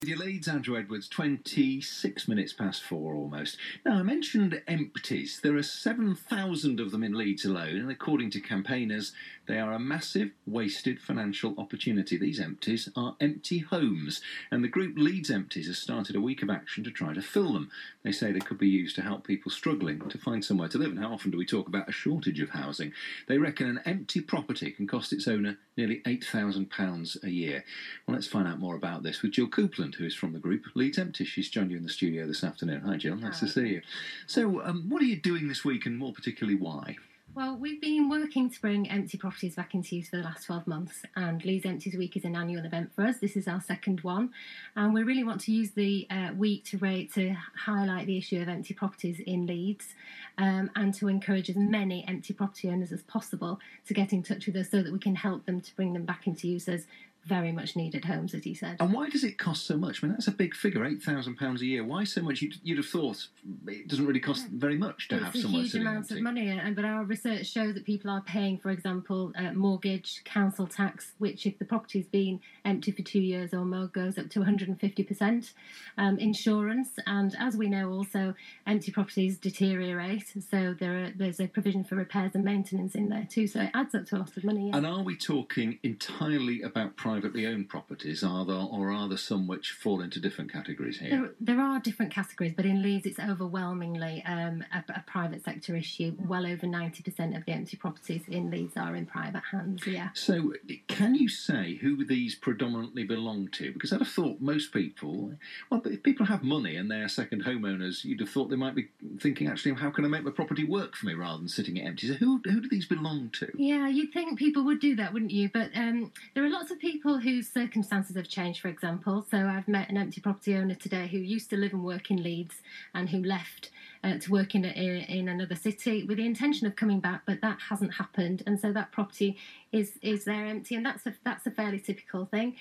Your Leeds, Andrew Edwards, 26 minutes past 4 almost. Now, I mentioned empties. There are 7,000 of them in Leeds alone, and according to campaigners, they are a massive, wasted financial opportunity. These empties are empty homes, and the group Leeds Empties has started a week of action to try to fill them. They say they could be used to help people struggling to find somewhere to live, and how often do we talk about a shortage of housing? They reckon an empty property can cost its owner nearly £8,000 a year. Well, let's find out more about this with Jill Coupland, who is from the group Leeds Empties. She's joined you in the studio this afternoon. Hi, Jill. Nice to see you. So, what are you doing this week, and more particularly, why? Well, we've been working to bring empty properties back into use for the last 12 months, and Leeds Empties Week is an annual event for us. This is our second one, and we really want to use the week to highlight the issue of empty properties in Leeds, and to encourage as many empty property owners as possible to get in touch with us so that we can help them to bring them back into use as very much needed homes, as you said. And why does it cost so much? I mean, that's a big figure, £8,000 a year. Why so much? You'd have thought it doesn't really cost very much to have somewhere sitting empty. It's a huge amount of money, but our research shows that people are paying, for example, mortgage, council tax, which if the property's been empty for 2 years or more goes up to 150%, insurance, and as we know also, empty properties deteriorate, so there's a provision for repairs and maintenance in there too, so it adds up to a lot of money. Yeah. And are we talking entirely about privately owned properties, are there some which fall into different categories here? There are different categories, but in Leeds it's overwhelmingly a private sector issue. Well over 90% of the empty properties in Leeds are in private hands, yeah. So can you say who these predominantly belong to? Because I'd have thought most people, well, if people have money and they're second homeowners, you'd have thought they might be thinking, actually, how can I make my property work for me rather than sitting it empty? So who do these belong to? Yeah, you'd think people would do that, wouldn't you? But there are lots of people whose circumstances have changed, for example. So I've met an empty property owner today who used to live and work in Leeds and who left to work in another city with the intention of coming back, but that hasn't happened, and so that property is there empty, and that's a fairly typical thing.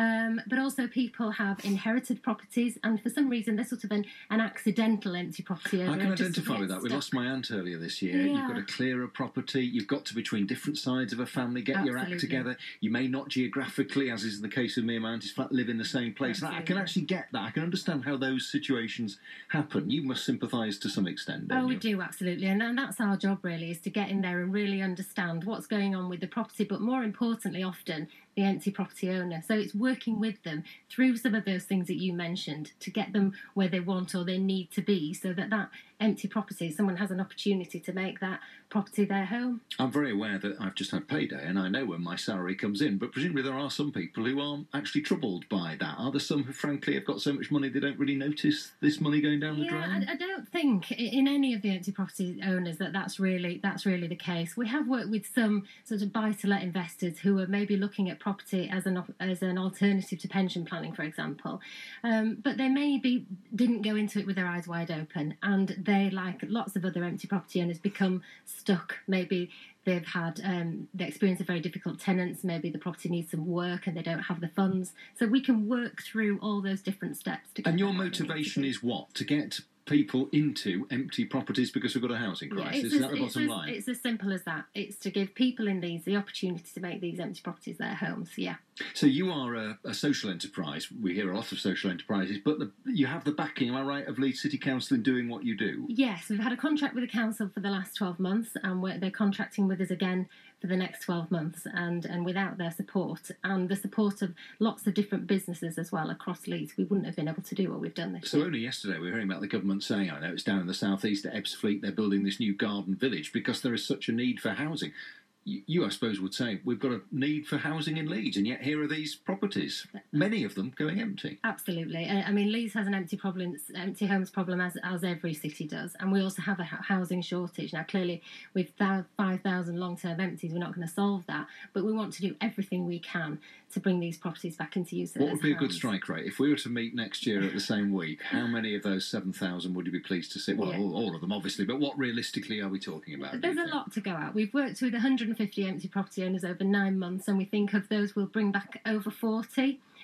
But also people have inherited properties, and for some reason they're sort of an accidental empty property owner. I can identify with that. We lost my aunt earlier this year. Yeah. You've got to clear a property. You've got to, between different sides of a family, get your act together. You may not geographically, as is the case with me and my auntie's flat, live in the same place. I can actually get that. I can understand how those situations happen. You must sympathise to some extent, don't you? We do, absolutely. And that's our job, really, is to get in there and really understand what's going on with the property, but more importantly, often, the empty property owner. So it's working with them through some of those things that you mentioned to get them where they want or they need to be, so that empty property, someone has an opportunity to make that property their home. I'm very aware that I've just had payday and I know when my salary comes in, but presumably there are some people who are actually troubled by that. Are there some who frankly have got so much money they don't really notice this money going down the drain? I don't think in any of the empty property owners that's really the case. We have worked with some sort of buy-to-let investors who are maybe looking at property as an alternative to pension planning, for example, but they maybe didn't go into it with their eyes wide open, and they, like lots of other empty property owners, become stuck. Maybe they've had the experience of very difficult tenants, maybe the property needs some work and they don't have the funds, so we can work through all those different steps to get. And your motivation is what? To get people into empty properties because we've got a housing crisis? Is that the bottom line? It's as simple as that. It's to give people in Leeds the opportunity to make these empty properties their homes, yeah. So you are a social enterprise. We hear a lot of social enterprises, but you have the backing, am I right, of Leeds City Council in doing what you do? Yes, we've had a contract with the council for the last 12 months, and they're contracting with us again for the next 12 months, and without their support and the support of lots of different businesses as well across Leeds, we wouldn't have been able to do what we've done this year. So only yesterday we were hearing about the government saying, I know it's down in the southeast at Ebbsfleet, they're building this new garden village because there is such a need for housing. You, I suppose, would say we've got a need for housing in Leeds, and yet here are these properties, many of them going empty. Absolutely. I mean, Leeds has an empty homes problem, as every city does, and we also have a housing shortage. Now, clearly, with 5,000 long-term empties, we're not going to solve that, but we want to do everything we can to bring these properties back into use. What would be a good strike rate? If we were to meet next year at the same week, how many of those 7,000 would you be pleased to see? Well, all of them, obviously, but what realistically are we talking about? There's a lot to go at. We've worked with 150 empty property owners over 9 months, and we think of those we'll bring back over 40.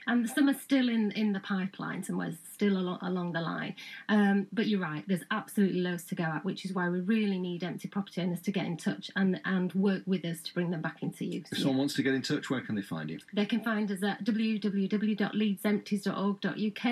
And some are still in the pipeline, somewhere still along the line. But you're right, there's absolutely loads to go at, which is why we really need empty property owners to get in touch and work with us to bring them back into use. If someone wants to get in touch, where can they find you? They can find us at www.leedsempties.org.uk.